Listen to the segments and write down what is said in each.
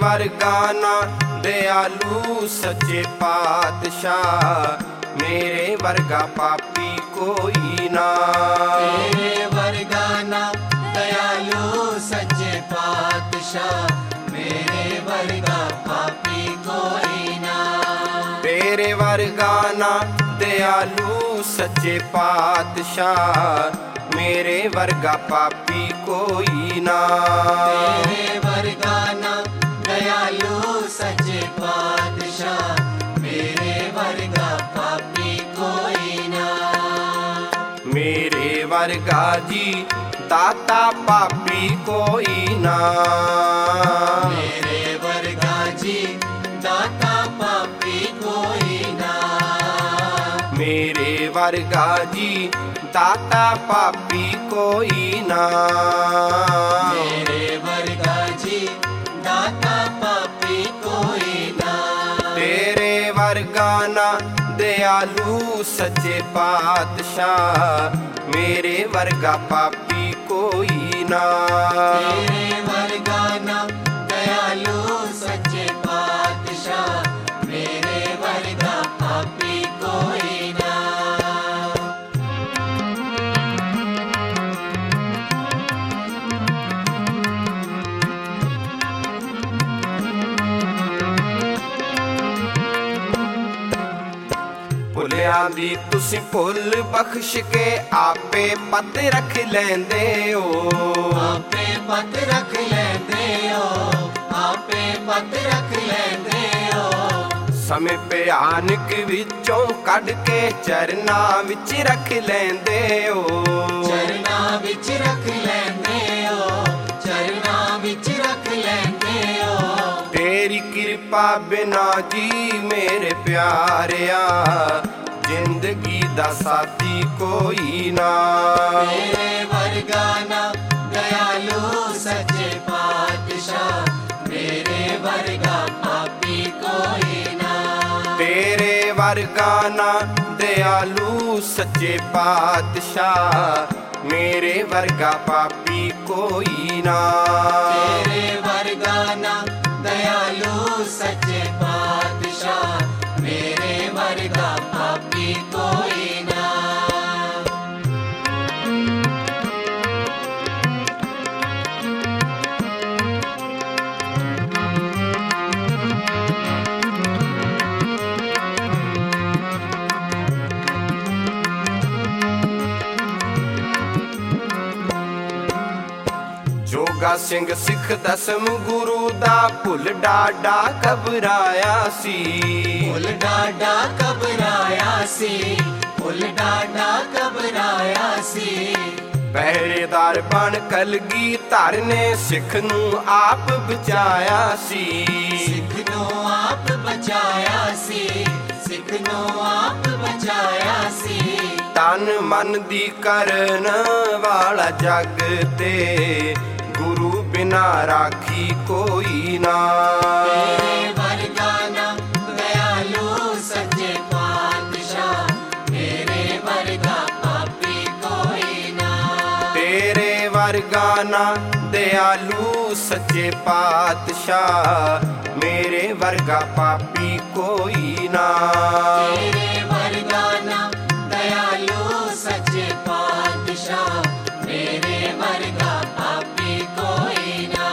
ਵਰਗਾ ਨਾ ਦਿਆਲੂ ਸੱਚੇ ਪਾਤਸ਼ਾਹ, ਮੇਰੇ ਵਰਗਾ ਪਾਪੀ ਕੋਈ ਨਾ। ਤੇਰੇ ਵਰਗਾ ਨਾ ਦਇਆਲੂ ਸੱਚੇ ਪਾਤਸ਼ਾਹ, ਮੇਰੇ ਵਰਗਾ ਪਾਪੀ ਕੋਈ ਨਾ। ਤੇਰੇ ਵਰਗਾ ਨਾ ਦਿਆਲੂ ਸੱਚੇ ਪਾਤਸ਼ਾਹ, ਮੇਰੇ ਵਰਗਾ ਪਾਪੀ ਕੋਈ ਨਾ। ਤੇਰੇ ਵਰਗਾ ਨਾ ਦਇਆਲੂ ਸੱਚੇ ਪਾਤਸ਼ਾਹ, ਮੇਰੇ ਵਰਗਾ ਪਾਪੀ ਕੋਈ ਨਾ। ਮੇਰੇ ਵਰਗਾ ਜੀ ਦਾਤਾ ਪਾਪੀ ਕੋਈ ਨਾ। ਮੇਰੇ ਵਰਗਾ ਜੀ ਦਾਤਾ ਪਾਪੀ ਕੋਈ ਨਾ। ਮੇਰੇ ਵਰਗਾ ਜੀ ਦਾਤਾ ਪਾਪੀ ਕੋਈ ਨਾ। ਮੇਰੇ ਵਰਗਾ ਜੀ ਦਾਤਾ ਪਾਪੀ ਕੋਈ ਨਾ। ਤੇਰੇ ਵਰਗਾ ਨਾ ਦਿਆਲੂ ਸੱਚੇ ਪਾਤਸ਼ਾਹ, ਮੇਰੇ ਵਰਗਾ ਪਾਪੀ ਕੋਈ ਨਾ। ਤੇਰੇ ਵਰਗਾ ਨਾ ਦਇਆਲੂ ਸੱਚੇ ਪਾਤਸ਼ਾਹ, ਮੇਰੇ ਵਰਗਾ ਪਾਪੀ ਕੋਈ ਨਾ। ਭੁੱਲਿਆਂ ਦੀ ਤੁਸੀਂ ਭੁੱਲ ਬਖਸ਼ ਕੇ ਆਪੇ ਪੱਤ ਰੱਖ ਲੈਂਦੇ ਹੋ। ਆਪੇ ਪੱਤ ਰੱਖ ਲੈਂਦੇ ਹੋ, ਆਪੇ ਪੱਤ ਰੱਖ ਲੈਂਦੇ ਹੋ। ਸਮੇਂ ਭਿਆਨਕ ਵਿੱਚੋਂ ਕੱਢ ਕੇ ਚਰਨਾਂ ਵਿੱਚ ਰੱਖ ਲੈਂਦੇ ਹੋ। ਚਰਨਾਂ ਵਿੱਚ ਰੱਖ ਲੈਂਦੇ ਹੋ, ਚਰਨਾਂ ਵਿੱਚ ਰੱਖ ਲੈਂਦੇ ਹੋ। ਤੇਰੀ ਕਿਰਪਾ ਬਿਨਾ ਜੀ ਮੇਰੇ ਪਿਆਰਿਆ, ਜ਼ਿੰਦਗੀ ਦਾ ਸਾਥੀ ਕੋਈ ਨਾ। ਤੇਰੇ ਵਰਗਾ ਨਾ ਦਇਆਲੂ ਸੱਚੇ ਪਾਤਸ਼ਾਹ, ਮੇਰੇ ਵਰਗਾ ਪਾਪੀ ਕੋਈ ਨਾ। ਤੇਰੇ ਵਰਗਾ ਨਾ ਦਿਆਲੂ ਸੱਚੇ ਪਾਤਸ਼ਾਹ, ਮੇਰੇ ਵਰਗਾ ਪਾਪੀ ਕੋਈ ਨਾ। ਤੇਰੇ ਵਰਗਾ ਨਾ ਦਇਆਲੂ ਸੱਚੇ ਪਾਤਸ਼ਾਹ, ਮੇਰੇ ਵਰਗਾ ਪਾਪੀ ਕੋਈ ਨਾ। ਜੋਗਾ ਸਿੰਘ ਸਿੱਖ ਦਸਮ ਗੁਰੂ ਦਾ ਭੁੱਲ ਡਾਡਾ ਘਬਰਾਇਆ ਸੀ। ਭੁੱਲ ਡਾਡਾ ਘਬਰਾਇਆ ਸੀ, ਭੁੱਲ ਡਾਡਾ ਘਬਰਾਇਆ ਸੀ। ਪਹਿਰੇਦਾਰ ਬਣ ਕਲਗੀਧਰ ਨੇ ਸਿੱਖ ਨੂੰ ਆਪ ਬਚਾਇਆ ਸੀ। ਸਿੱਖ ਨੂੰ ਆਪ ਬਚਾਇਆ ਸੀ, ਸਿੱਖ ਨੂੰ ਆਪ ਬਚਾਇਆ ਸੀ। ਤਨ ਮਨ ਦੀ ਕਰਨ ਵਾਲਾ ਜਗ ਤੇ, ਗੁਰੂ ਬਿਨਾ ਰਾਖੀ ਕੋਈ ਨਾ। ਤੇਰੇ ਵਰਗਾ ਨਾ ਦਇਆਲੂ ਸੱਚੇ ਪਾਤਸ਼ਾਹ, ਮੇਰੇ ਵਰਗਾ ਪਾਪੀ ਕੋਈ ਨਾ। ਤੇਰੇ ਵਰਗਾ ਨਾ ਦਿਆਲੂ ਸੱਚੇ ਪਾਤਸ਼ਾਹ, ਮੇਰੇ ਵਰਗਾ ਪਾਪੀ ਕੋਈ ਨਾ। ਤੇਰੇ ਵਰਗਾ ਨਾ ਦਇਆਲੂ ਸੱਚੇ ਪਾਤਸ਼ਾਹ, ਮੇਰੇ ਵਰਗਾ ਪਾਪੀ ਕੋਈ ਨਾ।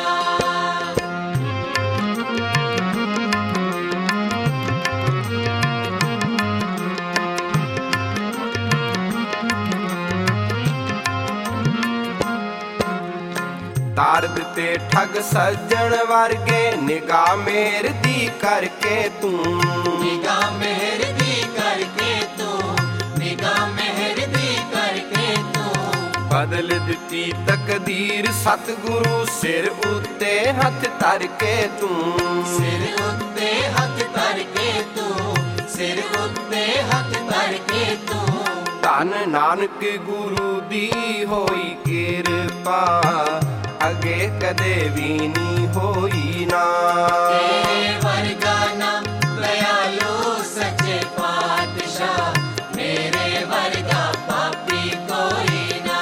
ਤਾਰ ਦਿੱਤੇ ਠੱਗ ਸੱਜਣ ਵਰਗੇ, ਨਿਗਾਹ ਮੇਰ ਦੀ ਕਰਕੇ ਤੂੰ। ਨਿਗਾਹ ਮਿਹਰ ਦੀ ਕਰਕੇ ਤੂੰ, ਨਿਗਾਹ ਮਿਹਰ ਦੀ ਕਰਕੇ ਤੂੰ। ਬਦਲ ਦਿੱਤੀ ਤਕਦੀਰ ਸਤਿਗੁਰੂ ਸਿਰ ਉੱਤੇ ਹੱਥ ਧਰ ਕੇ ਤੂੰ। ਸਿਰ ਉੱਤੇ ਹੱਥ ਧਰ ਕੇ ਤੂੰ, ਸਿਰ ਉੱਤੇ ਹੱਥ ਧਰ ਕੇ ਤੂੰ। ਧੰਨ ਨਾਨਕ ਗੁਰੂ ਦੀ ਹੋਈ ਕਿਰਪਾ, ਅੱਗੇ ਕਦੇ ਵੀ ਨਹੀਂ ਹੋਈ ਨਾ। ਤੇਰੇ ਵਰਗਾ ਨਾ ਦਇਆਲੂ ਸੱਚੇ ਪਾਤਸ਼ਾਹ, ਮੇਰੇ ਵਰਗਾ ਪਾਪੀ ਕੋਈ ਨਾ।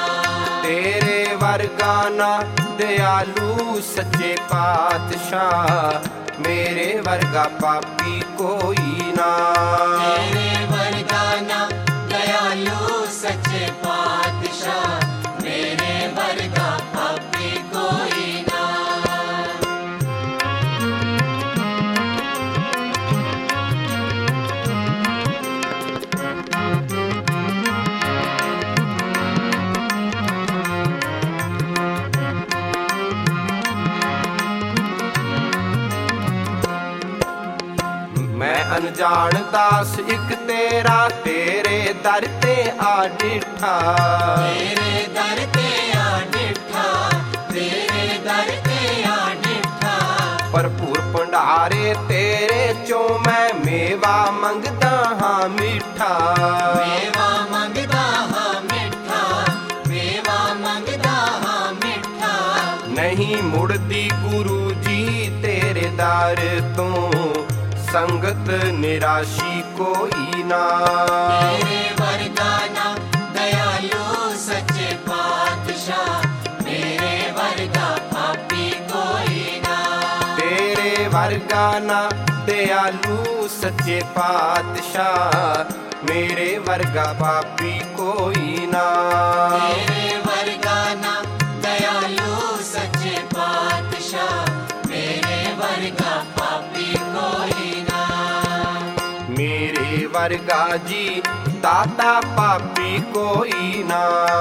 ਤੇਰੇ ਵਰਗਾ ਨਾ ਦਿਆਲੂ ਸੱਚੇ ਪਾਤਸ਼ਾਹ, मेरे वर्गा पापी कोई ना। तेरे वर्गा ना दयालु सच्चे पातशाह, मेरे वर्गा पापी कोई ना। मैं अनजान दास एक तेरा, तेरे दर ते आ डिठा। तेरे दर ते आ डिठा, तेरे दर ते आ डिठा। भरपूर भंडारे तेरे चो मैं मेवा मंगदा हाँ मीठा। मेवा मंगदा हाँ मिठा, मेवा मंगदा हाँ मिठा। नहीं मुड़दी गुरु जी तेरे दर तो, संगत निराशी कोई ना। तेरे वर्गा ना दयालु सच्चे पातशाह, मेरे वर्गा पापी कोई ना। तेरे वर्गा ना दयालु सच्चे पातशाह, मेरे वर्गा पापी कोई ना। तेरे वर्गा ना दयालु सच्चे पातशाह, मेरे वर्गा पापी कोई ना। मेरे वर्गा जी दाता पापी कोई ना।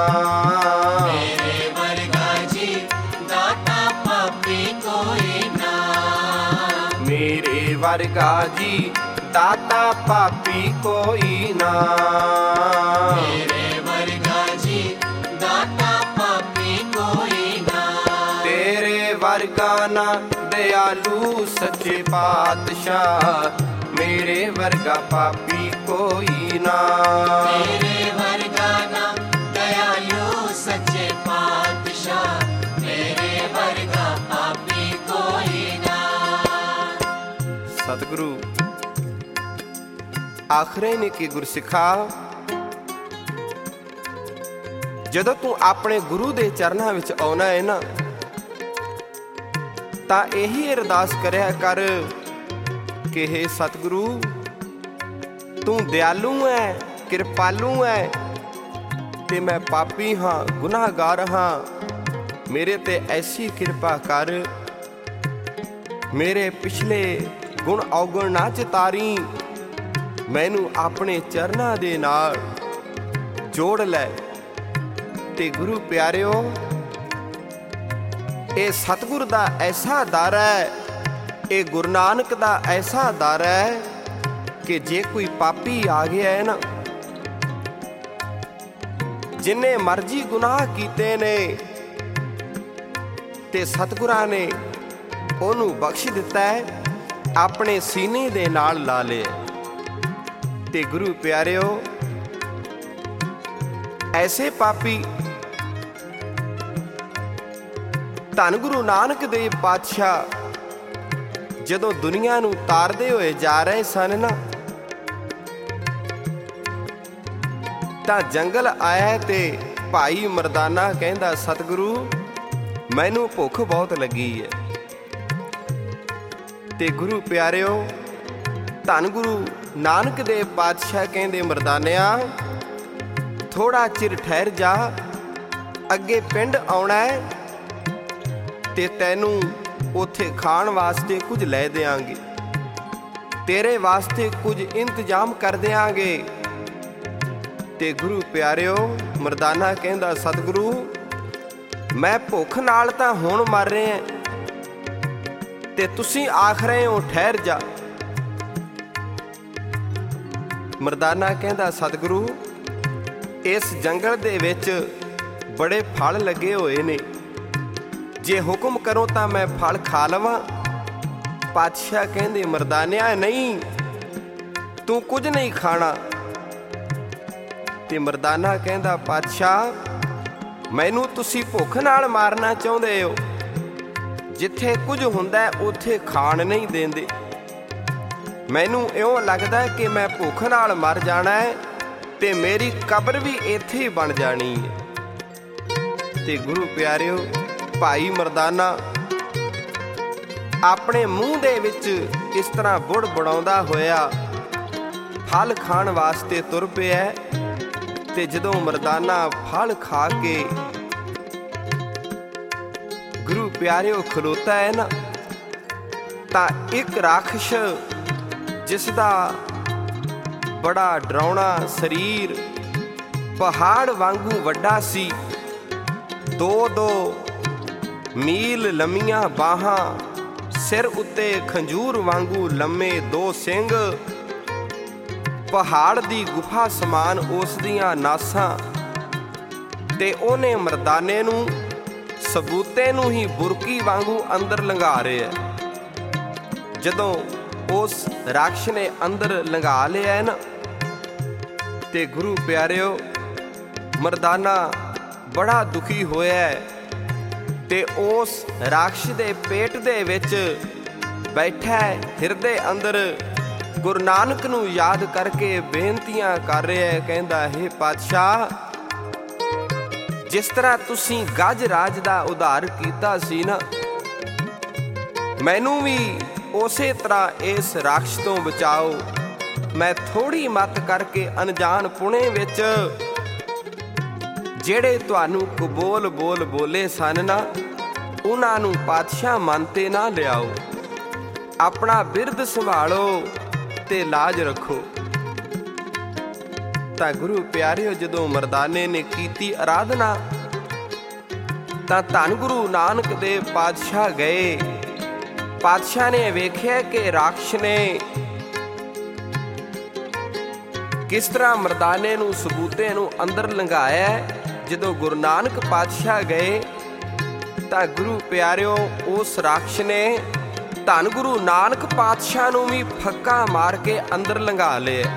मेरे वर्गा जी दाता पापी कोई ना। मेरे वर्गा जी दाता पापी कोई ना। मेरे वर्गा जी दाता पापी कोई ना। तेरे वर्गा ना दयालु सच्चे पातशाह, मेरे वर्गा पापी कोई ना। तेरे वर्गा ना दयालु सच्चे पातशाह, मेरे वर्गा पापी कोई ना। सतगुरु आखरे ने कि गुरसिखा, ਜਦੋਂ ਤੂੰ ਆਪਣੇ ਗੁਰੂ ਦੇ ਚਰਨਾਂ ਵਿੱਚ ਆਉਣਾ ਹੈ ਨਾ, ਤਾਂ ਇਹੀ ਅਰਦਾਸ ਕਰਿਆ ਕਰ ਕਿ ਹੇ ਸਤਿਗੁਰੂ, ਤੂੰ ਦਿਆਲੂ ਹੈ, ਕਿਰਪਾਲੂ ਹੈ, ਤੇ ਮੈਂ ਪਾਪੀ ਹਾਂ, ਗੁਨਾਹਗਾਰ ਹਾਂ। ਮੇਰੇ ਤੇ ਐਸੀ ਕਿਰਪਾ ਕਰ, ਮੇਰੇ ਪਿਛਲੇ ਗੁਣ ਔਗਣ ਨਾ ਚਿਤਾਰੀ, ਮੈਨੂੰ ਆਪਣੇ ਚਰਨਾਂ ਦੇ ਨਾਲ ਜੋੜ ਲੈ। ਤੇ ਗੁਰੂ ਪਿਆਰਿਓ, ਇਹ ਸਤਿਗੁਰ ਦਾ ਐਸਾ ਦਰ ਹੈ, ਇਹ ਗੁਰੂ ਨਾਨਕ ਦਾ ਐਸਾ ਦਰ ਹੈ ਕਿ ਜੇ ਕੋਈ ਪਾਪੀ ਆ ਗਿਆ ਹੈ ਨਾ, ਜਿੰਨੇ ਮਰਜ਼ੀ ਗੁਨਾਹ ਕੀਤੇ ਨੇ, ਤੇ ਸਤਿਗੁਰਾਂ ਨੇ ਉਹਨੂੰ ਬਖਸ਼ ਦਿੱਤਾ ਹੈ, ਆਪਣੇ ਸੀਨੇ ਦੇ ਨਾਲ ਲਾ ਲਿਆ। ਤੇ ਗੁਰੂ ਪਿਆਰਿਓ, ਐਸੇ ਪਾਪੀ ਧੰਨ ਗੁਰੂ ਨਾਨਕ ਦੇਵ ਪਾਤਸ਼ਾਹ ਜਦੋਂ ਦੁਨੀਆ ਨੂੰ ਤਾਰਦੇ ਹੋਏ ਜਾ ਰਹੇ ਸਨ ਨਾ, ਤਾਂ ਜੰਗਲ ਆਇਆ ਤੇ ਭਾਈ ਮਰਦਾਨਾ ਕਹਿੰਦਾ, ਸਤਿਗੁਰੂ ਮੈਨੂੰ ਭੁੱਖ ਬਹੁਤ ਲੱਗੀ ਹੈ। ਤੇ ਗੁਰੂ ਪਿਆਰਿਓ, ਧੰਨ ਗੁਰੂ ਨਾਨਕ ਦੇਵ ਪਾਤਸ਼ਾਹ ਕਹਿੰਦੇ, ਮਰਦਾਨਿਆ ਥੋੜਾ ਚਿਰ ਠਹਿਰ ਜਾ, ਅੱਗੇ ਪਿੰਡ ਆਉਣਾ ਹੈ ਤੇ ਤੈਨੂੰ ਉੱਥੇ ਖਾਣ ਵਾਸਤੇ ਕੁਝ ਲੈ ਦਿਆਂਗੇ, ਤੇਰੇ ਵਾਸਤੇ ਕੁਝ ਇੰਤਜ਼ਾਮ ਕਰ ਦਿਆਂਗੇ। ਤੇ ਗੁਰੂ ਪਿਆਰਿਓ, ਮਰਦਾਨਾ ਕਹਿੰਦਾ, ਸਤਿਗੁਰੂ ਮੈਂ ਭੁੱਖ ਨਾਲ ਤਾਂ ਹੁਣ ਮਰ ਰਿਹਾ, ਤੇ ਤੁਸੀਂ ਆਖ ਰਹੇ ਹੋ ਠਹਿਰ ਜਾ। ਮਰਦਾਨਾ ਕਹਿੰਦਾ, ਸਤਿਗੁਰੂ ਇਸ ਜੰਗਲ ਦੇ ਵਿੱਚ ਬੜੇ ਫਲ ਲੱਗੇ ਹੋਏ ਨੇ, ਜੇ ਹੁਕਮ ਕਰੋ ਤਾਂ ਮੈਂ ਫਲ ਖਾ ਲਵਾਂ। ਪਾਤਸ਼ਾਹ ਕਹਿੰਦੇ, ਮਰਦਾਨਿਆ ਨਹੀਂ, ਤੂੰ ਕੁਝ ਨਹੀਂ ਖਾਣਾ। ਤੇ ਮਰਦਾਨਾ ਕਹਿੰਦਾ, ਪਾਤਸ਼ਾਹ ਮੈਨੂੰ ਤੁਸੀਂ ਭੁੱਖ ਨਾਲ ਮਾਰਨਾ ਚਾਹੁੰਦੇ ਹੋ, ਜਿੱਥੇ ਕੁਝ ਹੁੰਦਾ ਉੱਥੇ ਖਾਣ ਨਹੀਂ ਦਿੰਦੇ। ਮੈਨੂੰ ਇਉਂ ਲੱਗਦਾ ਕਿ ਮੈਂ ਭੁੱਖ ਨਾਲ ਮਰ ਜਾਣਾ ਹੈ ਤੇ ਮੇਰੀ ਕਬਰ ਵੀ ਇੱਥੇ ਹੀ ਬਣ ਜਾਣੀ ਹੈ। ਤੇ ਗੁਰੂ ਪਿਆਰਿਓ, ਭਾਈ ਮਰਦਾਨਾ ਆਪਣੇ ਮੂੰਹ ਦੇ ਵਿੱਚ ਇਸ ਤਰ੍ਹਾਂ ਬੁੜਬੁੜਾਉਂਦਾ ਹੋਇਆ ਫਲ ਖਾਣ ਵਾਸਤੇ ਤੁਰ ਪਿਆ। ਤੇ ਜਦੋਂ ਮਰਦਾਨਾ ਫਲ ਖਾ ਕੇ ਗੁਰੂ ਪਿਆਰਿਓ ਖਲੋਤਾ ਹੈ ਨਾ, ਤਾਂ ਇੱਕ ਰਾਖਸ਼ ਜਿਸ ਦਾ ਬੜਾ ਡਰਾਉਣਾ ਸਰੀਰ, ਪਹਾੜ ਵਾਂਗੂ ਵੱਡਾ ਸੀ, 2-2 ਮੀਲ ਲੰਮੀਆਂ ਬਾਹਾਂ, ਸਿਰ ਉੱਤੇ ਖੰਜੂਰ ਵਾਂਗੂ ਲੰਮੇ 2 ਸਿੰਘ, ਪਹਾੜ ਦੀ ਗੁਫਾ ਸਮਾਨ ਉਸ ਦੀਆਂ ਨਾਸਾਂ, ਤੇ ਉਹਨੇ ਮਰਦਾਨੇ ਨੂੰ ਸਬੂਤੇ ਨੂੰ ਹੀ ਬੁਰਕੀ ਵਾਂਗੂ ਅੰਦਰ ਲੰਘਾ ਰਿਹਾ। ਜਦੋਂ ਉਸ ਰਾਖਸ਼ ਨੇ ਅੰਦਰ ਲੰਘਾ ਲਿਆ ਨਾ, ਤੇ ਗੁਰੂ ਪਿਆਰਿਓ ਮਰਦਾਨਾ ਬੜਾ ਦੁਖੀ ਹੋਇਆ, ਤੇ ਉਸ ਰਾਖਸ਼ ਦੇ ਪੇਟ ਦੇ ਵਿੱਚ ਬੈਠਾ ਹਿਰਦੇ ਅੰਦਰ ਗੁਰੂ ਨਾਨਕ ਨੂੰ ਯਾਦ ਕਰਕੇ ਬੇਨਤੀਆਂ ਕਰ ਰਿਹਾ। ਕਹਿੰਦਾ, ਹੇ ਪਾਤਸ਼ਾਹ, ਜਿਸ ਤਰ੍ਹਾਂ ਤੁਸੀਂ ਗੱਜ ਰਾਜ ਦਾ ਉਧਾਰ ਕੀਤਾ ਸੀ ਨਾ, ਮੈਨੂੰ ਵੀ ਉਸੇ ਤਰ੍ਹਾਂ ਇਸ ਰਾਖਸ਼ ਤੋਂ ਬਚਾਓ। ਮੈਂ ਥੋੜੀ ਮੱਤ ਕਰਕੇ ਅਣਜਾਣ ਪੁਣੇ ਵਿੱਚ ਜਿਹੜੇ ਤੁਹਾਨੂੰ ਕਬੋਲ ਬੋਲ ਬੋਲੇ ਸਨ ਨਾ, ਉਹਨਾਂ ਨੂੰ ਪਾਤਸ਼ਾਹ ਮਨ ਤੇ ਨਾ ਲਿਆਓ। ਆਪਣਾ ਬਿਰਦ ਸੰਭਾਲੋ ਤੇ ਲਾਜ ਰੱਖੋ। ਤਾਂ ਗੁਰੂ ਪਿਆਰਿਓ ਜਦੋਂ ਮਰਦਾਨੇ ਨੇ ਕੀਤੀ ਅਰਾਧਨਾ, ਤਾਂ ਧੰਨ ਗੁਰੂ ਨਾਨਕ ਦੇਵ ਪਾਤਸ਼ਾਹ ਗਏ। ਪਾਤਸ਼ਾਹ ਨੇ ਵੇਖਿਆ ਕਿ ਰਾਖਸ਼ ਨੇ ਕਿਸ ਤਰ੍ਹਾਂ ਮਰਦਾਨੇ ਨੂੰ ਸਬੂਤੇ ਨੂੰ ਅੰਦਰ ਲੰਘਾਇਆ। ਜਦੋਂ ਗੁਰੂ ਨਾਨਕ ਪਾਤਸ਼ਾਹ ਗਏ ਤਾਂ ਗੁਰੂ ਪਿਆਰਿਓ ਉਸ ਰਾਖਸ਼ ਨੇ ਧੰਨ ਗੁਰੂ ਨਾਨਕ ਪਾਤਸ਼ਾਹ ਨੂੰ ਵੀ ਫੱਕਾ ਮਾਰ ਕੇ ਅੰਦਰ ਲੰਘਾ ਲਿਆ।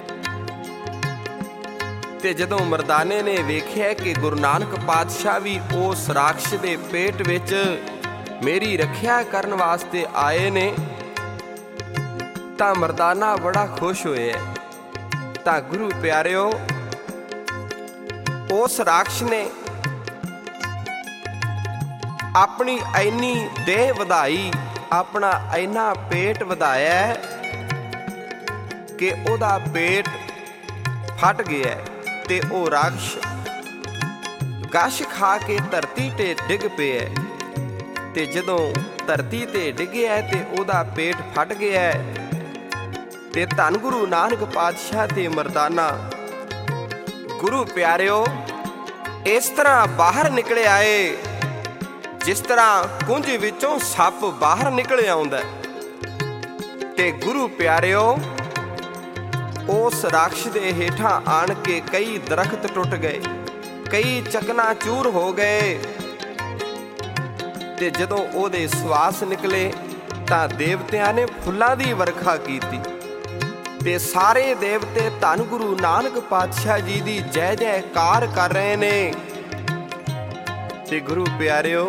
ਤੇ ਜਦੋਂ ਮਰਦਾਨੇ ਨੇ ਵੇਖਿਆ ਕਿ ਗੁਰੂ ਨਾਨਕ ਪਾਤਸ਼ਾਹ ਵੀ ਉਸ ਰਾਖਸ਼ ਦੇ ਪੇਟ ਵਿੱਚ ਮੇਰੀ ਰੱਖਿਆ ਕਰਨ ਵਾਸਤੇ ਆਏ ਨੇ, ਤਾਂ ਮਰਦਾਨਾ ਬੜਾ ਖੁਸ਼ ਹੋਇਆ। ਤਾਂ ਗੁਰੂ ਪਿਆਰਿਓ ਉਸ ਰਾਖਸ਼ ਨੇ ਆਪਣੀ ਐਨੀ ਦੇਹ ਵਧਾਈ, ਆਪਣਾ ਐਨਾ ਪੇਟ ਵਧਾਇਆ ਕਿ ਉਹਦਾ ਪੇਟ ਫਟ ਗਿਆ, ਤੇ ਉਹ ਰਾਖਸ਼ ਗਸ਼ ਖਾ ਕੇ ਧਰਤੀ ਤੇ ਡਿੱਗ ਪਿਆ। ਤੇ ਜਦੋਂ ਧਰਤੀ ਤੇ ਡਿੱਗਿਆ ਤੇ ਉਹਦਾ ਪੇਟ ਫਟ ਗਿਆ, ਤੇ ਧੰਨ ਗੁਰੂ ਨਾਨਕ ਪਾਤਸ਼ਾਹ ਤੇ ਮਰਦਾਨਾ ਗੁਰੂ ਪਿਆਰਿਓ ਇਸ ਤਰ੍ਹਾਂ ਬਾਹਰ ਨਿਕਲ ਆਏ ਜਿਸ ਤਰ੍ਹਾਂ ਕੁੰਜ ਵਿੱਚੋਂ ਸੱਪ ਬਾਹਰ ਨਿਕਲ ਆਉਂਦਾ। ਤੇ ਗੁਰੂ ਪਿਆਰਿਓ ਉਸ ਰਾਖਸ਼ ਦੇ ਹੇਠਾਂ ਆਣ ਕੇ ਕਈ ਦਰਖਤ ਟੁੱਟ ਗਏ, ਕਈ ਚਕਨਾਚੂਰ ਹੋ ਗਏ। ਤੇ ਜਦੋਂ ਉਹਦੇ ਸਵਾਸ ਨਿਕਲੇ ਤਾਂ ਦੇਵਤਿਆਂ ਨੇ ਫੁੱਲਾਂ ਦੀ ਵਰਖਾ ਕੀਤੀ, ਤੇ ਸਾਰੇ ਦੇਵਤੇ ਧੰਨ ਗੁਰੂ ਨਾਨਕ ਪਾਤਸ਼ਾਹ ਜੀ ਦੀ ਜੈ ਜੈਕਾਰ ਕਰ ਰਹੇ ਨੇ। ਤੇ ਗੁਰੂ ਪਿਆਰਿਓ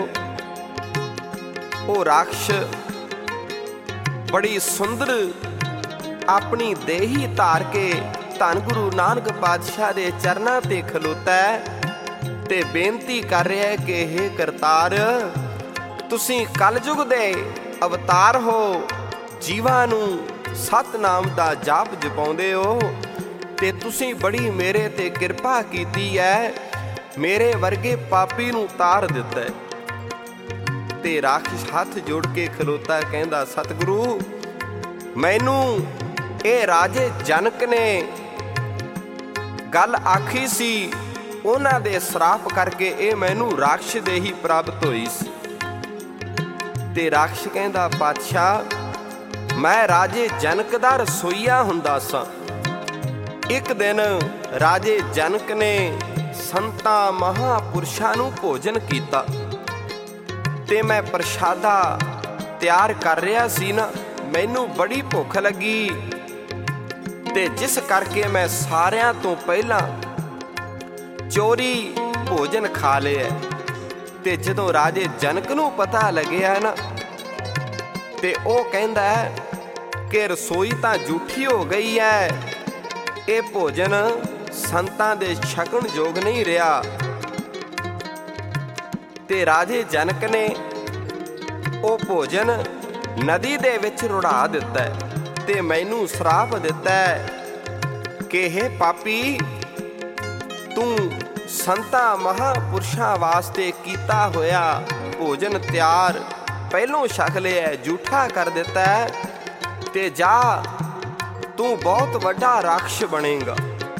ਉਹ ਰਾਖਸ਼ ਬੜੀ ਸੁੰਦਰ ਆਪਣੀ ਦੇਹੀ ਧਾਰ ਕੇ ਧੰਨ ਗੁਰੂ ਨਾਨਕ ਪਾਤਸ਼ਾਹ ਦੇ ਚਰਨਾਂ ਤੇ ਖਲੋਤਾ ਤੇ ਬੇਨਤੀ ਕਰ ਰਿਹਾ ਕਿ ਹੇ ਕਰਤਾਰ, ਤੁਸੀਂ ਕਲਯੁਗ ਦੇ ਅਵਤਾਰ ਹੋ, ਜੀਵਾਂ ਨੂੰ ਸਤਨਾਮ ਦਾ ਜਾਪ ਜਪਾਉਂਦੇ ਹੋ, ਤੇ ਤੁਸੀਂ ਬੜੀ ਮੇਰੇ ਤੇ ਕਿਰਪਾ ਕੀਤੀ ਹੈ, ਮੇਰੇ ਵਰਗੇ ਪਾਪੀ ਨੂੰ ਤਾਰ ਦਿੱਤਾ। ਤੇ ਰਾਖਸ਼ ਹੱਥ ਜੋੜ ਕੇ ਖਲੋਤਾ, ਕਹਿੰਦਾ, ਸਤਿਗੁਰੂ, ਮੈਨੂੰ ਇਹ ਰਾਜੇ ਜਨਕ ਨੇ ਗੱਲ ਆਖੀ ਸੀ, ਉਹਨਾਂ ਦੇ ਸਰਾਪ ਕਰਕੇ ਇਹ ਮੈਨੂੰ ਰਾਖਸ਼ ਦੇ ਹੀ ਪ੍ਰਾਪਤ ਹੋਈ ਸੀ। ਤੇ ਰਾਖਸ਼ ਕਹਿੰਦਾ, ਪਾਤਸ਼ਾਹ, ਮੈਂ ਰਾਜੇ ਜਨਕ ਦਾ ਰਸੋਈਆ ਹੁੰਦਾ ਸਾਂ। ਇੱਕ ਦਿਨ ਰਾਜੇ ਜਨਕ ਨੇ ਸੰਤਾਂ ਮਹਾਪੁਰਸ਼ਾਂ ਨੂੰ ਭੋਜਨ ਕੀਤਾ, ਤੇ ਮੈਂ ਪ੍ਰਸ਼ਾਦਾ ਤਿਆਰ ਕਰ ਰਿਹਾ ਸੀ ਨਾ, ਮੈਨੂੰ ਬੜੀ ਭੁੱਖ ਲੱਗੀ, ਤੇ ਜਿਸ ਕਰਕੇ ਮੈਂ ਸਾਰਿਆਂ ਤੋਂ ਪਹਿਲਾਂ ਚੋਰੀ ਭੋਜਨ ਖਾ ਲਿਆ। ਤੇ ਜਦੋਂ ਰਾਜੇ ਜਨਕ ਨੂੰ ਪਤਾ ਲੱਗਿਆ ਨਾ, ਤੇ ਉਹ ਕਹਿੰਦਾ ਕਿ ਰਸੋਈ ਤਾਂ ਝੂਠੀ ਹੋ ਗਈ ਹੈ, ਇਹ ਭੋਜਨ ਸੰਤਾਂ ਦੇ ਛਕਣ ਯੋਗ ਨਹੀਂ ਰਿਹਾ। ਤੇ ਰਾਜੇ ਜਨਕ ਨੇ ਉਹ ਭੋਜਨ ਨਦੀ ਦੇ ਵਿੱਚ ਰੁੜਾ ਦਿੱਤਾ ਤੇ ਮੈਨੂੰ ਸਰਾਪ ਦਿੱਤਾ ਕਿ ਹੇ ਪਾਪੀ, ਤੂੰ ਸੰਤਾਂ ਮਹਾਂਪੁਰਸ਼ਾਂ ਵਾਸਤੇ ਕੀਤਾ ਹੋਇਆ ਭੋਜਨ ਤਿਆਰ ਪਹਿਲੋਂ ਛਕ ਲਿਆ, ਝੂਠਾ ਕਰ ਦਿੱਤਾ ਤੇ ਜਾ ਤੂੰ ਬਹੁਤ ਵੱਡਾ ਰਾਖਸ਼ ਬਣੇਗਾ।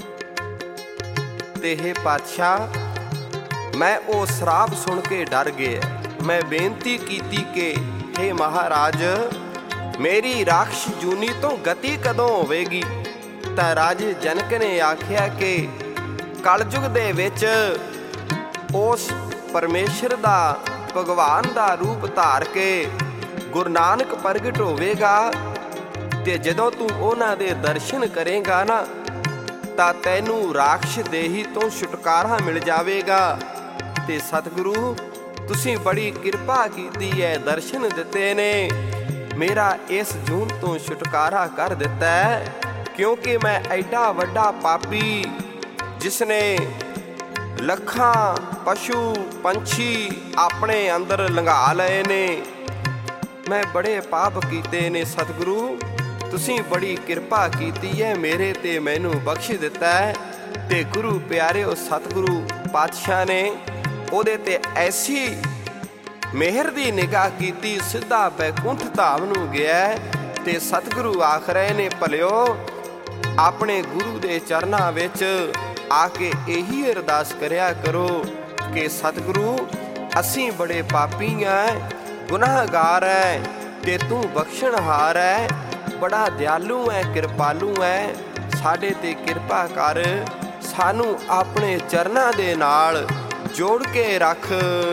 ਤੇ ਹੇ ਪਾਤਸ਼ਾਹ, ਮੈਂ ਉਹ ਸਰਾਪ ਸੁਣ ਕੇ ਡਰ ਗਿਆ। ਮੈਂ ਬੇਨਤੀ ਕੀਤੀ ਕਿ ਹੇ ਮਹਾਰਾਜ, ਮੇਰੀ ਰਾਖਸ਼ ਜੂਨੀ ਤੋਂ ਗਤੀ ਕਦੋਂ ਹੋਵੇਗੀ? ਤਾਂ ਰਾਜੇ ਜਨਕ ਨੇ ਆਖਿਆ ਕਿ ਕਲਯੁਗ ਦੇ ਵਿੱਚ ਉਸ ਪਰਮੇਸ਼ਰ ਦਾ, ਭਗਵਾਨ ਦਾ ਰੂਪ ਧਾਰ ਕੇ ਗੁਰੂ ਨਾਨਕ ਪ੍ਰਗਟ ਹੋਵੇਗਾ ਤੇ ਜਦੋਂ ਤੂੰ ਉਹਨਾਂ ਦੇ ਦਰਸ਼ਨ ਕਰੇਗਾ ਨਾ ਤਾਂ ਤੈਨੂੰ ਰਾਖਸ਼ ਦੇਹੀ ਤੋਂ ਛੁਟਕਾਰਾ ਮਿਲ ਜਾਵੇਗਾ। ਤੇ ਸਤਿਗੁਰੂ, ਤੁਸੀਂ ਬੜੀ ਕਿਰਪਾ ਕੀਤੀ ਹੈ, ਦਰਸ਼ਨ ਦਿੱਤੇ ਨੇ, ਮੇਰਾ ਇਸ ਜੂਨ ਤੋਂ ਛੁਟਕਾਰਾ ਕਰ ਦਿੱਤਾ ਹੈ, ਕਿਉਂਕਿ ਮੈਂ ਐਡਾ ਵੱਡਾ ਪਾਪੀ ਜਿਸਨੇ ਲੱਖਾਂ ਪਸ਼ੂ ਪੰਛੀ ਆਪਣੇ ਅੰਦਰ ਲੰਘਾ ਲਏ ਨੇ, ਮੈਂ ਬੜੇ ਪਾਪ ਕੀਤੇ ਨੇ। ਸਤਿਗੁਰੂ, ਤੁਸੀਂ ਬੜੀ ਕਿਰਪਾ ਕੀਤੀ ਹੈ ਮੇਰੇ ਤੇ, ਮੈਨੂੰ ਬਖਸ਼ ਦਿੱਤਾ ਹੈ। ਤੇ ਗੁਰੂ ਪਿਆਰਿਓ, ਸਤਿਗੁਰੂ ਪਾਤਸ਼ਾਹ ਨੇ ਉਹਦੇ ਤੇ ਐਸੀ ਮਿਹਰ ਦੀ ਨਿਗਾਹ ਕੀਤੀ, ਸਿੱਧਾ ਬੈਕੁੰਠ ਧਾਮ ਨੂੰ ਗਿਆ। ਤੇ ਸਤਿਗੁਰੂ ਆਖ ਰਹੇ ਨੇ, ਭਲਿਓ ਆਪਣੇ ਗੁਰੂ ਦੇ ਚਰਨਾਂ ਵਿੱਚ ਆ ਕੇ ਇਹੀ ਅਰਦਾਸ ਕਰਿਆ ਕਰੋ ਕਿ ਸਤਿਗੁਰੂ, ਅਸੀਂ ਬੜੇ ਪਾਪੀ ਹਾਂ, ਗੁਨਾਹਗਾਰ ਹੈ ਤੇ ਤੂੰ ਬਖਸ਼ਣਹਾਰ ਹੈ, ਬੜਾ ਦਿਆਲੂ ਹੈ, ਕਿਰਪਾਲੂ ਹੈ, ਸਾਡੇ ਤੇ ਕਿਰਪਾ ਕਰ, ਸਾਨੂੰ ਆਪਣੇ ਚਰਨਾਂ ਦੇ ਨਾਲ ਜੋੜ ਕੇ ਰੱਖ।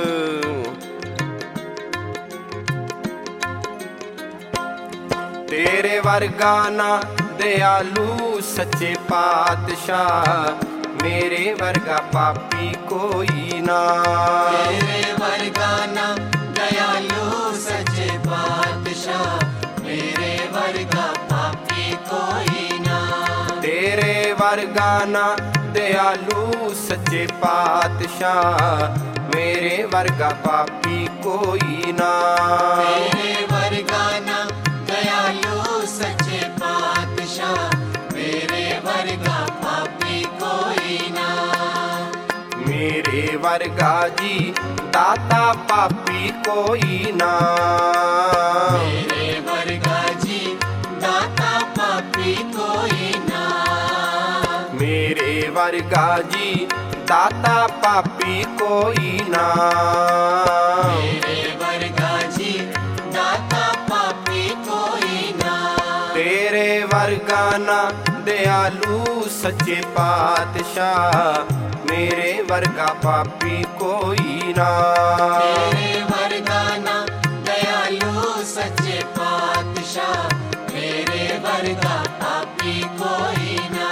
ਤੇਰੇ ਵਰਗਾ ਨਾ ਦਿਆਲੂ ਸੱਚੇ ਪਾਤਸ਼ਾਹ, ਮੇਰੇ ਵਰਗਾ ਪਾਪੀ ਕੋਈ ਨਾ। ਤੇਰੇ ਵਰਗਾ ਨਾ ਦਇਆਲੂ ਸੱਚੇ ਪਾਤਸ਼ਾਹ, ਮੇਰੇ ਵਰਗਾ ਪਾਪੀ ਕੋਈ ਨਾ। ਤੇਰੇ ਵਰਗਾ ਨਾ ਦਿਆਲੂ ਸੱਚੇ ਪਾਤਸ਼ਾਹ, ਮੇਰੇ ਵਰਗਾ ਪਾਪੀ ਕੋਈ ਨਾ। ਤੇਰੇ ਵਰਗਾ ਨਾ ਦਇਆਲੂ ਸੱਚੇ ਪਾਤਸ਼ਾਹ, ਮੇਰੇ ਵਰਗਾ ਪਾਪੀ ਕੋਈ ਨਾ। ਮੇਰੇ ਵਰਗਾ ਜੀ ਦਾਤਾ ਪਾਪੀ ਕੋਈ ਨਾ। ਮੇਰੇ ਵਰਗਾ ਜੀ ਦਾਤਾ ਪਾਪੀ ਕੋਈ ਨਾ। ਮੇਰੇ ਵਰਗਾ ਜੀ ਦਾਤਾ ਪਾਪੀ ਕੋਈ ਨਾ। ਮੇਰੇ ਵਰਗਾ ਜੀ ਦਾਤਾ ਪਾਪੀ ਕੋਈ ਨਾ। ਤੇਰੇ ਵਰਗਾ ਨਾ ਦਿਆਲੂ ਸੱਚੇ ਪਾਤਸ਼ਾਹ, ਮੇਰੇ ਵਰਗਾ ਪਾਪੀ ਕੋਈ ਨਾ। ਤੇਰੇ ਵਰਗਾ ਨਾ ਦਇਆਲੂ ਸੱਚੇ ਪਾਤਸ਼ਾਹ, ਮੇਰੇ ਵਰਗਾ ਪਾਪੀ ਕੋਈ ਨਾ।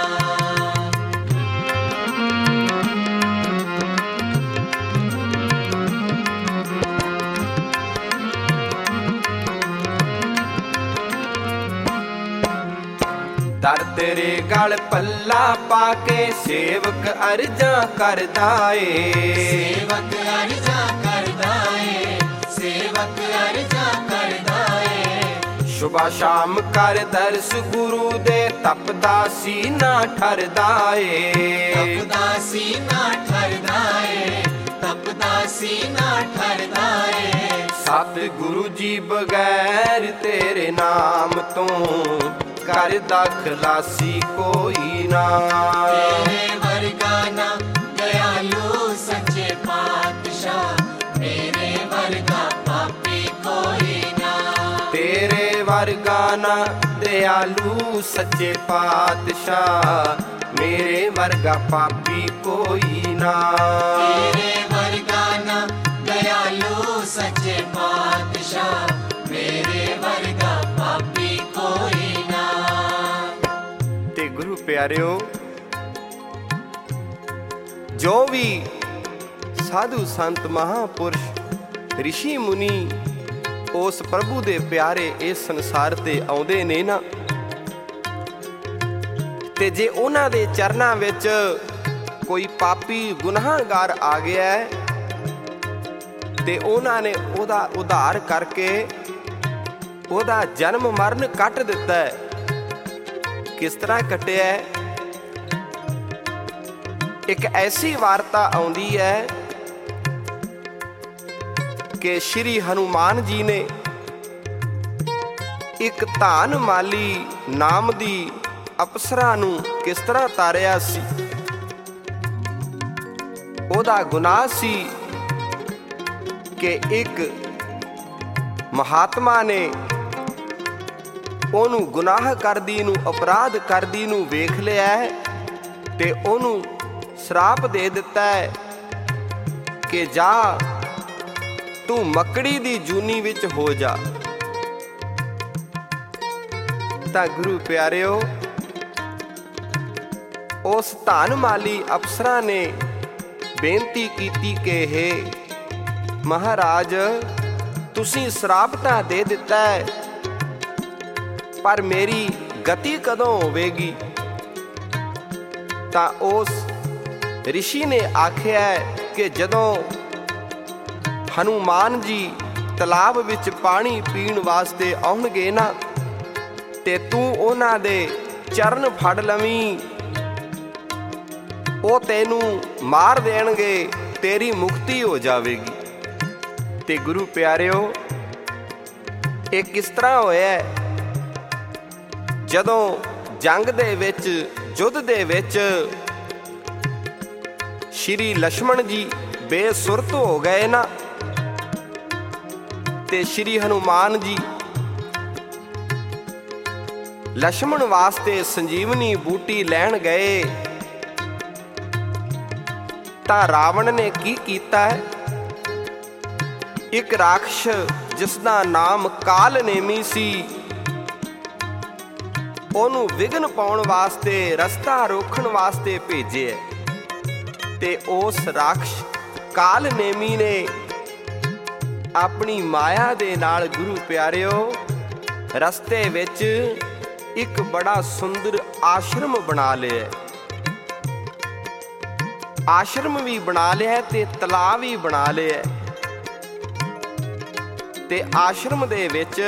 ਦਰ ਤੇਰੇ ਗਲ ਪੱਲਾ ਪਾ ਕੇ ਸੇਵਕ ਅਰਜ਼ਾਂ ਕਰਦਾ ਏ। ਸੇਵਕ ਅਰਜ਼ਾਂ ਕਰਦਾ ਏ, ਸੇਵਕ ਅਰਜ਼ਾਂ ਕਰਦਾ ਏ। ਸੁਬਾ ਸ਼ਾਮ ਕਰ ਦਰਸ ਗੁਰੂ ਦੇ, ਤਪਦਾ ਸੀਨਾ ਠਰਦਾ ਏ। ਤਪਦਾ ਸੀਨਾ ਠਰਦਾ ਏ, ਤਪਦਾ ਸੀਨਾ ਠਰਦਾ ਏ। ਸਤਿਗੁਰੂ ਜੀ ਬਗੈਰ ਤੇਰੇ ਨਾਮ ਤੋਂ ਕਰਦਾ ਖਲਾਸੀ ਕੋਈ ਨਾ। ਤੇਰੇ ਵਰਗਾ ਨਾ ਦਇਆਲੂ ਸੱਚੇ ਪਾਤਸ਼ਾਹ, ਮੇਰੇ ਵਰਗਾ ਪਾਪੀ ਕੋਈ ਨਾ। ਤੇਰੇ ਵਰਗਾ ਨਾ ਦਿਆਲੂ ਸੱਚੇ ਪਾਤਸ਼ਾਹ, ਮੇਰੇ ਵਰਗਾ ਪਾਪੀ ਕੋਈ ਨਾ। ਤੇਰੇ ਵਰਗਾ ਨਾ ਦਇਆਲੂ ਸੱਚੇ ਪਾਤਸ਼ਾਹ, ਮੇਰੇ ਵਰਗਾ ਪਾਪੀ ਕੋਈ ਨਾ। ਤੇ ਗੁਰੂ ਪਿਆਰਿਓ, ਜੋ ਵੀ ਸਾਧੂ ਸੰਤ ਮਹਾਂਪੁਰਸ਼ ਰਿਸ਼ੀ ਮੁਨੀ ਉਸ ਪ੍ਰਭੂ ਦੇ ਪਿਆਰੇ ਇਸ ਸੰਸਾਰ ਤੇ ਆਉਂਦੇ ਨੇ ਨਾ, ਤੇ ਜੇ ਉਹਨਾਂ ਦੇ ਚਰਨਾਂ ਵਿੱਚ ਕੋਈ ਪਾਪੀ ਗੁਨਾਹਗਾਰ ਆ ਗਿਆ ਤੇ ਉਹਨਾਂ ਨੇ ਉਹਦਾ ਉਧਾਰ ਕਰਕੇ ਉਹਦਾ ਜਨਮ ਮਰਨ ਕੱਟ ਦਿੱਤਾ ਹੈ। ਕਿਸ ਤਰ੍ਹਾਂ ਕੱਟਿਆ ਹੈ? ਇੱਕ ਐਸੀ ਵਾਰਤਾ ਆਉਂਦੀ ਹੈ ਕਿ ਸ਼੍ਰੀ ਹਨੂਮਾਨ ਜੀ ਨੇ ਇੱਕ ਧਾਨ ਮਾਲੀ ਨਾਮ ਦੀ ਅਪਸਰਾ ਨੂੰ ਕਿਸ ਤਰ੍ਹਾਂ ਤਾਰਿਆ ਸੀ। ਉਹਦਾ ਗੁਨਾਹ ਸੀ ਕਿ ਇੱਕ ਮਹਾਤਮਾ ਨੇ ਉਹਨੂੰ ਗੁਨਾਹ ਕਰਦੀ ਨੂੰ, ਅਪਰਾਧ ਕਰਦੀ ਨੂੰ ਵੇਖ ਲਿਆ ਹੈ ਤੇ ਉਹਨੂੰ ਸ਼ਰਾਪ ਦੇ ਦਿੱਤਾ ਹੈ ਕਿ ਜਾ ਤੂੰ ਮੱਕੜੀ ਦੀ ਜੂਨੀ ਵਿੱਚ ਹੋ ਜਾ। ਤਾਂ ਗੁਰੂ ਪਿਆਰਿਓ, ਉਸ ਧਨ ਮਾਲੀ ਅਪਸਰਾ ਨੇ ਬੇਨਤੀ ਕੀਤੀ ਕਿ ਹੇ ਮਹਾਰਾਜ, ਤੁਸੀਂ ਸ਼ਰਾਪ ਤਾਂ ਦੇ ਦਿੱਤਾ ਹੈ, ਪਰ ਮੇਰੀ ਗਤੀ ਕਦੋਂ ਹੋਵੇਗੀ? ਤਾਂ ਉਸ ਰਿਸ਼ੀ ਨੇ ਆਖਿਆ ਕਿ ਜਦੋਂ ਹਨੂਮਾਨ ਜੀ ਤਲਾਬ ਵਿੱਚ ਪਾਣੀ ਪੀਣ ਵਾਸਤੇ ਆਉਣਗੇ ਨਾ, ਤੇ ਤੂੰ ਉਹਨਾਂ ਦੇ ਚਰਨ ਫੜ ਲਵੀਂ, ਉਹ ਤੈਨੂੰ ਮਾਰ ਦੇਣਗੇ, ਤੇਰੀ ਮੁਕਤੀ ਹੋ ਜਾਵੇਗੀ। ਤੇ ਗੁਰੂ ਪਿਆਰਿਓ, ਇਹ ਕਿਸ ਤਰ੍ਹਾਂ ਹੋਇਆ? ਜਦੋਂ ਜੰਗ ਦੇ ਵਿੱਚ, ਯੁੱਧ ਦੇ ਵਿੱਚ ਸ਼੍ਰੀ ਲక్ష్మణ ਜੀ ਬੇਸੁਰਤ ਹੋ ਗਏ ਨਾ, ਤੇ ਸ਼੍ਰੀ ਹਨੂਮਾਨ ਜੀ ਲక్ష్మణ ਵਾਸਤੇ ਸੰਜੀਵਨੀ ਬੂਟੀ ਲੈਣ ਗਏ, ਤਾਂ ਰਾਵਣ ਨੇ ਕੀ ਕੀਤਾ ਹੈ? ਇੱਕ ਰਾਖਸ਼ ਜਿਸ ਦਾ ਨਾਮ ਕਾਲ ਨੇਮੀ ਸੀ, ਉਹਨੂੰ ਵਿਘਨ ਪਾਉਣ ਵਾਸਤੇ, ਰਸਤਾ ਰੋਕਣ ਵਾਸਤੇ ਭੇਜਿਆ। ਤੇ ਉਸ ਰਾਖਸ਼ ਕਾਲ ਨੇਮੀ ਨੇ ਆਪਣੀ ਮਾਇਆ ਦੇ ਨਾਲ, ਗੁਰੂ ਪਿਆਰਿਓ, ਰਸਤੇ ਵਿੱਚ ਇੱਕ ਬੜਾ ਸੁੰਦਰ ਆਸ਼ਰਮ ਬਣਾ ਲਿਆ। ਆਸ਼ਰਮ ਵੀ ਬਣਾ ਲਿਆ ਤੇ ਤਲਾਬ ਵੀ ਬਣਾ ਲਿਆ। ਤੇ ਆਸ਼ਰਮ ਦੇ ਵਿੱਚ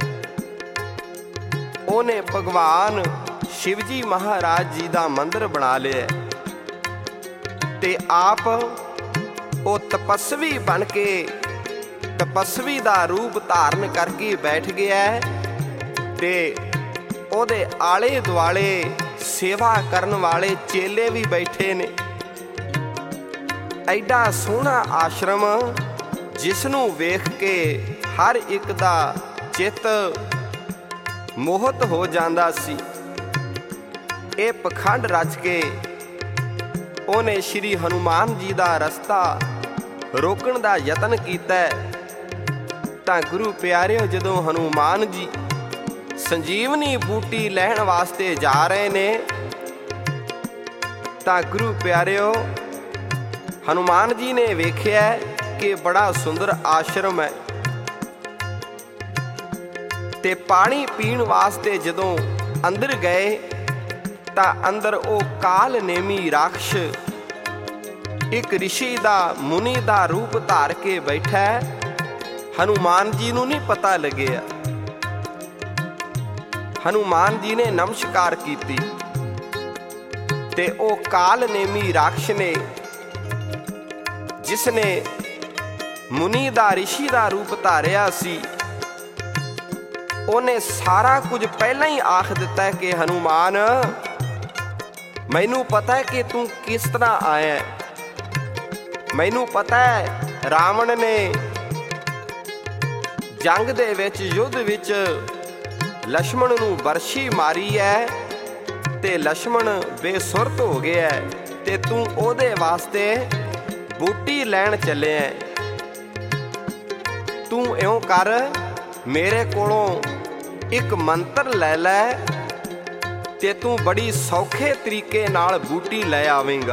ਉਹਨੇ ਭਗਵਾਨ ਸ਼ਿਵ ਜੀ ਮਹਾਰਾਜ ਜੀ ਦਾ ਮੰਦਿਰ ਬਣਾ ਲਿਆ ਤੇ ਆਪ ਉਹ ਤਪਸਵੀ ਬਣ ਕੇ, ਤਪਸਵੀ ਦਾ ਰੂਪ ਧਾਰਨ ਕਰਕੇ ਬੈਠ ਗਿਆ ਤੇ ਉਹਦੇ ਆਲੇ ਦੁਆਲੇ ਸੇਵਾ ਕਰਨ ਵਾਲੇ ਚੇਲੇ ਵੀ ਬੈਠੇ ਨੇ। ਐਡਾ ਸੋਹਣਾ ਆਸ਼ਰਮ ਜਿਸ ਨੂੰ ਵੇਖ ਕੇ ਹਰ ਇੱਕ ਦਾ ਚਿੱਤ ਮੋਹਿਤ ਹੋ ਜਾਂਦਾ ਸੀ। ਇਹ ਪਖੰਡ ਰਚ ਕੇ ਉਹਨੇ ਸ਼੍ਰੀ ਹਨੂਮਾਨ ਜੀ ਦਾ ਰਸਤਾ ਰੋਕਣ ਦਾ ਯਤਨ ਕੀਤਾ। ਤਾਂ ਗੁਰੂ ਪਿਆਰਿਓ, ਜਦੋਂ ਹਨੂਮਾਨ ਜੀ ਸੰਜੀਵਨੀ ਬੂਟੀ ਲੈਣ ਵਾਸਤੇ ਜਾ ਰਹੇ ਨੇ, ਤਾਂ ਗੁਰੂ ਪਿਆਰਿਓ, ਹਨੂਮਾਨ ਜੀ ਨੇ ਵੇਖਿਆ ਕਿ ਬੜਾ ਸੁੰਦਰ ਆਸ਼ਰਮ ਹੈ। ਤੇ ਪਾਣੀ ਪੀਣ ਵਾਸਤੇ ਜਦੋਂ ਅੰਦਰ ਗਏ, ਤਾਂ ਅੰਦਰ ਉਹ ਕਾਲ ਨੇਮੀ ਰਾਖਸ਼ ਇੱਕ ਰਿਸ਼ੀ ਦਾ, ਮੁਨੀ ਦਾ ਰੂਪ ਧਾਰ ਕੇ ਬੈਠਾ। ਹਨੂਮਾਨ ਜੀ ਨੂੰ ਨਹੀਂ ਪਤਾ ਲੱਗਿਆ। ਹਨੂਮਾਨ ਜੀ ਨੇ ਨਮਸਕਾਰ ਕੀਤੀ ਤੇ ਉਹ ਕਾਲ ਨੇਮੀ ਰਾਖਸ਼ ਨੇ, ਜਿਸ ਨੇ ਮੁਨੀ ਦਾ, ਰਿਸ਼ੀ ਦਾ ਰੂਪ ਧਾਰਿਆ ਸੀ, ਉਹਨੇ ਸਾਰਾ ਕੁਝ ਪਹਿਲਾਂ ਹੀ ਆਖ ਦਿੱਤਾ ਕਿ ਹਨੂਮਾਨ, ਮੈਨੂੰ ਪਤਾ ਹੈ ਕਿ ਤੂੰ ਕਿਸ ਤਰ੍ਹਾਂ ਆਇਆ ਹੈ। ਮੈਨੂੰ ਪਤਾ ਹੈ ਰਾਵਣ ਨੇ ਜੰਗ ਦੇ ਵਿੱਚ, ਯੁੱਧ ਵਿੱਚ ਲక్ష్మణ ਨੂੰ ਬਰਸ਼ੀ ਮਾਰੀ ਹੈ ਤੇ ਲక్ష్మణ ਬੇਸੁਰਤ ਹੋ ਗਿਆ ਹੈ ਤੇ ਤੂੰ ਉਹਦੇ ਵਾਸਤੇ ਬੂਟੀ ਲੈਣ ਚੱਲਿਆ। ਤੂੰ ਇਉਂ ਕਰ, ਮੇਰੇ ਕੋਲੋਂ ਇੱਕ ਮੰਤਰ ਲੈ ਲੈ ਤੇ ਤੂੰ ਬੜੀ ਸੌਖੇ ਤਰੀਕੇ ਨਾਲ ਬੂਟੀ ਲੈ ਆਵੇਂਗਾ।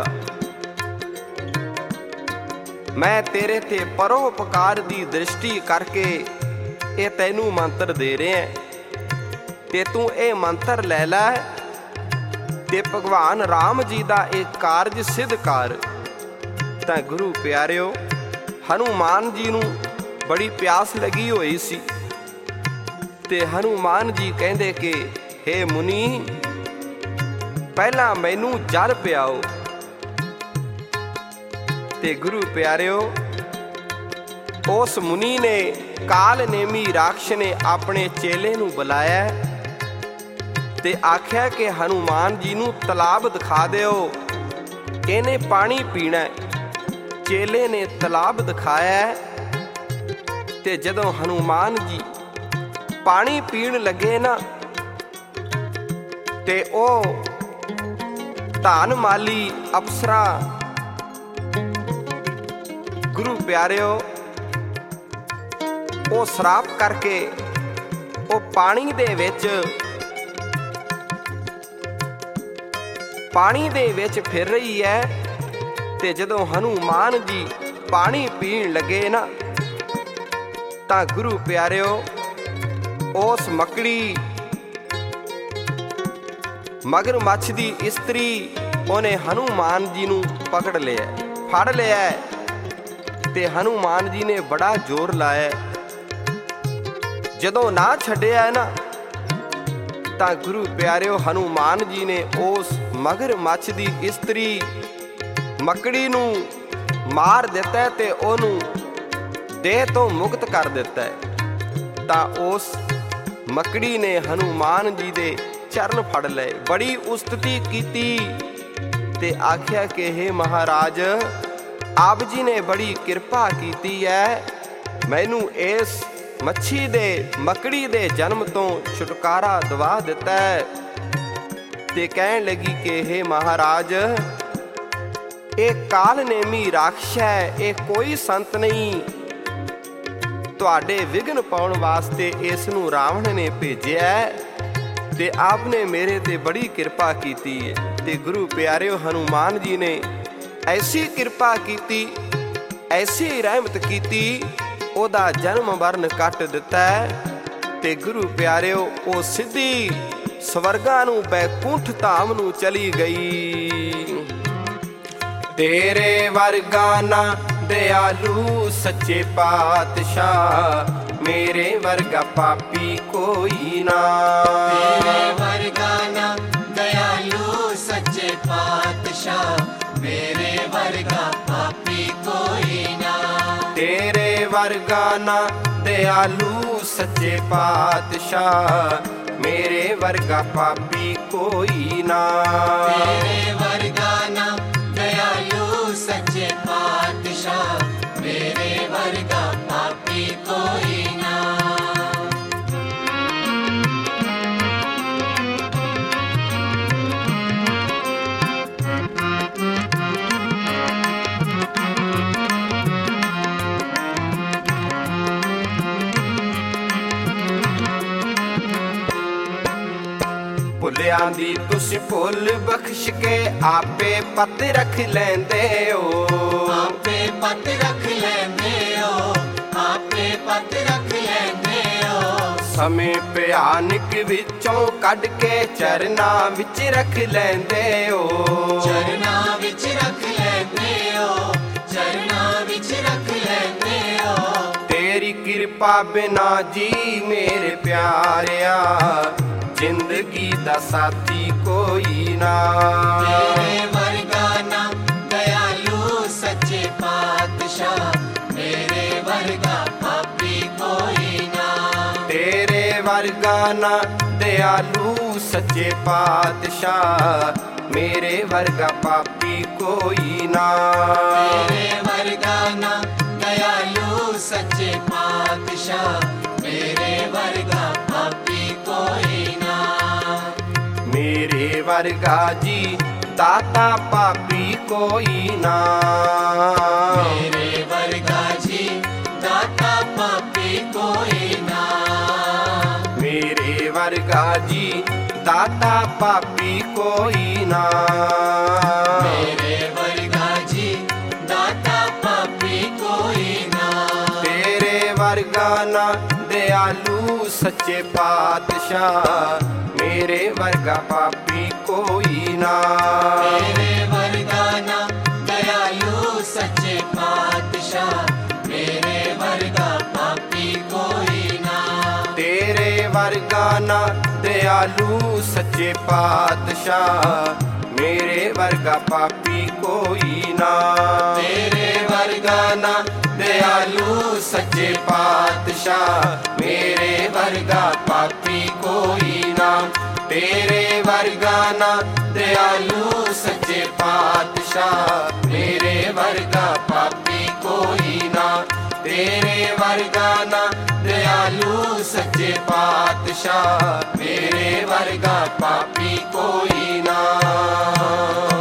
ਮੈਂ ਤੇਰੇ ਤੇ ਪਰਉਪਕਾਰ ਦੀ ਦ੍ਰਿਸ਼ਟੀ ਕਰਕੇ ਇਹ ਤੈਨੂੰ ਮੰਤਰ ਦੇ ਰਿਹਾ ਤੇ ਤੂੰ ਇਹ ਮੰਤਰ ਲੈ ਲੈ ਤੇ ਭਗਵਾਨ ਰਾਮ ਜੀ ਦਾ ਇਹ ਕਾਰਜ ਸਿੱਧ ਕਰ। ਤਾਂ ਗੁਰੂ ਪਿਆਰਿਓ, ਹਨੂਮਾਨ ਜੀ ਨੂੰ ਬੜੀ ਪਿਆਸ ਲੱਗੀ ਹੋਈ ਸੀ ਤੇ ਹਨੂਮਾਨ ਜੀ ਕਹਿੰਦੇ ਕਿ ਹੇ ਮੁਨੀ, ਪਹਿਲਾਂ ਮੈਨੂੰ ਜਲ ਪਿਆਓ। ਤੇ ਗੁਰੂ ਪਿਆਰਿਓ, ਉਸ ਮੁਨੀ ਨੇ, ਕਾਲ ਨੇਮੀ ਰਾਖਸ਼ ਨੇ ਆਪਣੇ ਚੇਲੇ ਨੂੰ ਬੁਲਾਇਆ ਤੇ ਆਖਿਆ ਕਿ ਹਨੂਮਾਨ ਜੀ ਨੂੰ ਤਲਾਬ ਦਿਖਾ ਦਿਓ, ਇਹਨੇ ਪਾਣੀ ਪੀਣਾ। ਚੇਲੇ ਨੇ ਤਲਾਬ ਦਿਖਾਇਆ ਤੇ ਜਦੋਂ ਹਨੂਮਾਨ ਜੀ ਪਾਣੀ ਪੀਣ ਲੱਗੇ ਨਾ, ਤੇ ਉਹ ਧਨ ਮਾਲੀ ਅਪਸਰਾ, ਗੁਰੂ ਪਿਆਰਿਓ, ਉਹ ਸ਼ਰਾਪ ਕਰਕੇ ਉਹ ਪਾਣੀ ਦੇ ਵਿੱਚ ਫਿਰ ਰਹੀ ਹੈ। ਤੇ ਜਦੋਂ ਹਨੂਮਾਨ ਜੀ ਪਾਣੀ ਪੀਣ ਲੱਗੇ ਨਾ, ਤਾਂ ਗੁਰੂ ਪਿਆਰਿਓ, ਉਸ ਮਕੜੀ ਮਗਰਮੱਛ ਦੀ ਇਸਤਰੀ, ਉਹਨੇ ਹਨੂਮਾਨ ਜੀ ਨੂੰ ਫੜ ਲਿਆ ਤੇ ਹਨੂਮਾਨ ਜੀ ਨੇ ਬੜਾ ਜ਼ੋਰ ਲਾਇਆ। ਜਦੋਂ ਨਾ ਛੱਡਿਆ ਨਾ, ਤਾਂ ਗੁਰੂ ਪਿਆਰਿਓ, ਹਨੂਮਾਨ ਜੀ ਨੇ ਉਸ ਮਗਰਮੱਛ ਦੀ ਇਸਤਰੀ ਮਕੜੀ ਨੂੰ ਮਾਰ ਦਿੱਤਾ ਤੇ ਉਹਨੂੰ ਦੇਹ ਤੋਂ ਮੁਕਤ ਕਰ ਦਿੱਤਾ। ਤਾਂ ਉਸ ਮਕੜੀ ਨੇ ਹਨੂਮਾਨ ਜੀ ਦੇ ਚਰਨ ਫੜ ਲਏ, ਬੜੀ ਉਸਤਤੀ ਕੀਤੀ ਤੇ ਆਖਿਆ ਕਿ ਹੇ ਮਹਾਰਾਜ, ਆਪ ਜੀ ਨੇ ਬੜੀ ਕਿਰਪਾ ਕੀਤੀ ਹੈ, ਮੈਨੂੰ ਇਸ ਮਕੜੀ ਦੇ ਜਨਮ ਤੋਂ ਛੁਟਕਾਰਾ ਦਵਾ ਦਿੱਤਾ। ਤੇ ਕਹਿਣ ਲੱਗੀ ਕਿ ਹੇ ਮਹਾਰਾਜ, ਇਹ ਕਾਲ ਨੇਮੀ ਰਾਖਸ਼ ਹੈ, ਇਹ ਕੋਈ ਸੰਤ ਨਹੀਂ। ਤੁਹਾਡੇ ਵਿਘਨ ਪਾਉਣ ਵਾਸਤੇ ਇਸ ਨੂੰ ਰਾਵਣ ਨੇ ਭੇਜਿਆ ਤੇ ਆਪ ਨੇ ਮੇਰੇ ਤੇ ਬੜੀ ਕਿਰਪਾ ਕੀਤੀ ਹੈ। ਤੇ ਗੁਰੂ ਪਿਆਰਿਓ, ਹਨੂਮਾਨ ਜੀ ਨੇ ਐਸੀ ਕਿਰਪਾ ਕੀਤੀ, ਐਸੀ ਰਹਿਮਤ ਕੀਤੀ, ਉਹਦਾ ਜਨਮ ਮਰਨ ਕੱਟ ਦਿੱਤਾ। ਤੇ ਗੁਰੂ ਪਿਆਰਿਓ, ਉਹ ਸਿੱਧੀ ਸਵਰਗਾਂ ਨੂੰ, ਬੈਕੁੰਠ ਧਾਮ ਨੂੰ ਚਲੀ ਗਈ। ਤੇਰੇ ਵਰਗਾ ਨਾ ਦਿਆਲੂ ਸੱਚੇ ਪਾਤਸ਼ਾਹ, ਮੇਰੇ ਵਰਗਾ ਪਾਪੀ ਕੋਈ ਨਾ। ਤੇਰੇ ਵਰਗਾ ਨਾ ਦਿਆਲੂ ਸੱਚੇ ਪਾਤਸ਼ਾਹ, ਮੇਰੇ ਵਰਗਾ ਪਾਪੀ ਕੋਈ ਨਾ। ਤੇਰੇ ਵਰਗਾ ਨਾ ਦਿਆਲੂ ਸੱਚੇ ਪਾਤਸ਼ਾਹ, ਮੇਰੇ ਵਰਗਾ ਪਾਪੀ ਕੋਈ ਨਾ। ਤੇਰੇ ਵਰਗਾ ਨਾ ਦਿਆਲੂ ਸੱਚੇ ਪਾਤਸ਼ਾਹ, ਮੇਰੇ ਵਰਗਾ ਪਾਪੀ ਕੋਈ ਨਾ। ਭੁੱਲਿਆਂ ਦੀ ਤੁਸੀਂ ਭੁੱਲ ਬਖਸ਼ ਕੇ ਆਪੇ ਪਤ ਰੱਖ ਲੈਂਦੇ ਹੋ। ਆਪੇ ਪਤ ਰੱਖ ਲੈਂਦੇ ਹੋ, ਆਪੇ ਪਤ ਰੱਖ ਲੈਂਦੇ ਹੋ। ਸਮੇਂ ਭਿਆਨਕ ਵਿੱਚੋਂ ਕੱਢ ਕੇ ਚਰਨਾਂ ਵਿੱਚ ਰੱਖ ਲੈਂਦੇ ਹੋ। ਚਰਨਾਂ ਵਿੱਚ ਰੱਖ ਲੈਂਦੇ ਹੋ, ਚਰਨਾਂ ਵਿੱਚ ਰੱਖ ਲੈਂਦੇ ਹੋ। ਤੇਰੀ ਕਿਰਪਾ ਬਿਨਾ ਜੀ ਮੇਰੇ ਪਿਆਰਿਆ, ਜ਼ਿੰਦਗੀ ਦਾ ਸਾਥੀ ਕੋਈ ਨਾ। ਤੇਰੇ ਵਰਗਾ ਨਾ ਦਿਆਲੂ ਸੱਚੇ ਪਾਤਸ਼ਾਹ, ਮੇਰੇ ਵਰਗਾ ਪਾਪੀ ਕੋਈ ਨਾ। ਤੇਰੇ ਵਰਗਾ ਨਾ ਦਿਆਲੂ ਸੱਚੇ ਪਾਤਸ਼ਾਹ, ਮੇਰੇ ਵਰਗਾ ਪਾਪੀ ਕੋਈ ਨਾ। ਤੇਰੇ ਵਰਗਾ ਨਾ ਦਿਆਲੂ ਸੱਚੇ ਪਾਤਸ਼ਾਹ, ਮੇਰੇ ਵਰਗਾ ਪਾਪੀ ਕੋਈ ਨਾ। ਮੇਰੇ ਵਰਗਾ ਜੀ ਦਾਤਾ ਪਾਪੀ ਕੋਈ ਨਾ। ਮੇਰੇ ਵਰਗਾ ਜੀ ਦਾਤਾ ਪਾਪੀ ਕੋਈ ਨਾ। ਮੇਰੇ ਵਰਗਾ ਜੀ ਦਾਤਾ ਪਾਪੀ ਕੋਈ ਨਾ। ਮੇਰੇ ਵਰਗਾ ਜੀ ਦਾਤਾ ਪਾਪੀ ਕੋਈ ਨਾ। ਤੇਰੇ ਵਰਗਾ ਨਾ ਦਿਆਲੂ ਸੱਚੇ ਪਾਤਸ਼ਾਹ, ਮੇਰੇ ਵਰਗਾ ਪਾਪੀ ਕੋਈ ਨਾ। ਤੇਰੇ ਵਰਗਾ ਨਾ ਦਿਆਲੂ ਸੱਚੇ ਪਾਤਸ਼ਾਹ, ਮੇਰੇ ਵਰਗਾ ਪਾਪੀ ਕੋਈ ਨਾ। ਤੇਰੇ ਵਰਗਾ ਨਾ ਦਿਆਲੂ ਸੱਚੇ ਪਾਤਸ਼ਾਹ, ਮੇਰੇ ਵਰਗਾ ਪਾਪੀ ਕੋਈ ਨਾ। ਤੇਰੇ ਵਰਗਾ ਨਾ ਦਿਆਲੂ ਸੱਚੇ ਪਾਤਸ਼ਾਹ, ਮੇਰੇ ਵਰਗਾ ਪਾਪੀ ਕੋਈ ਨਾ। ਤੇਰੇ ਵਰਗਾ ਨਾ ਦਿਆਲੂ ਸੱਚੇ ਪਾਤਸ਼ਾਹ, ਮੇਰੇ ਵਰਗਾ ਪਾਪੀ ਕੋਈ ਨਾ। ਤੇਰੇ ਵਰਗਾ ਨਾ ਦਿਆਲੂ ਸੱਚੇ ਪਾਤਸ਼ਾਹ, ਮੇਰੇ ਵਰਗਾ ਪਾਪੀ ਕੋਈ ਨਾ।